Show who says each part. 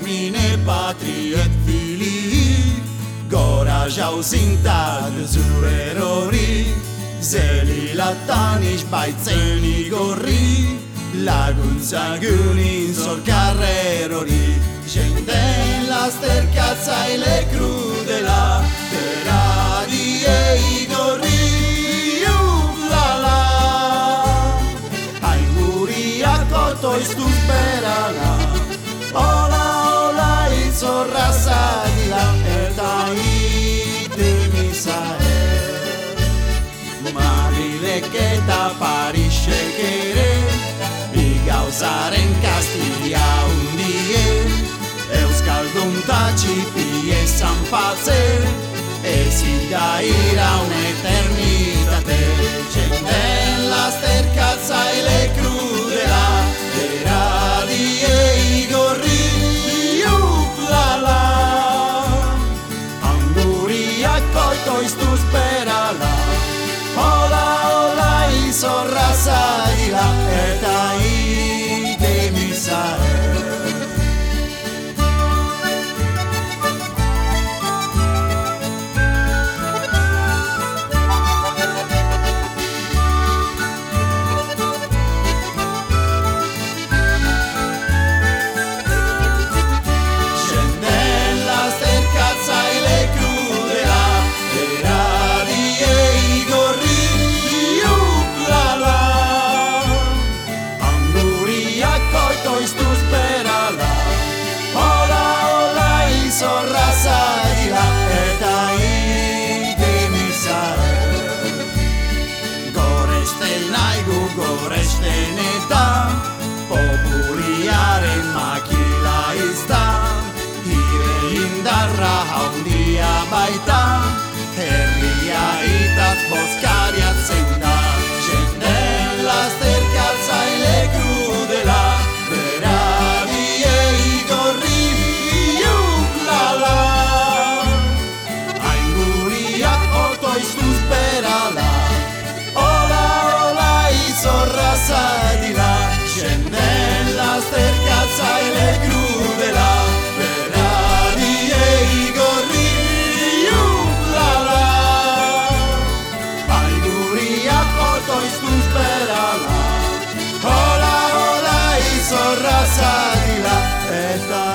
Speaker 1: domine patrie et filii, gora jauzintat zure erori, zeli latanish baitzeni gorri, laguntza gunin zor karrerori, jenden lasterkatzaile krudela, beradiei gorri, ublala. Hain guriak otoiztuz berala, ola, ola izorra zadila, eta itemizae. Madrilek eta Parisek ere, bi gauzaren kastia hundie, euskaldun ta txipie zanpatze, ezin da iraun eternitate, jenden lasterkatzaile krudela, beradiei gorri, uplala. Anguriak oitoiztuz berala, ola, ola izorra zadila, eta itemizae. Zorra zadila eta itemizae. Goresten naigu goresten eta populiaren makila izta, hire indarra haundia baita, herria itaz bozkariatzen da, jenden lasterkatzaile krudela, beradiei gorri, otoiztuz berala, ola, ola izorra zadila, jenden lasterkatzaile krudela, beradiei gorri, ublala. Aiguriak otoiztuz berala, ola, ola izorra zadila, eta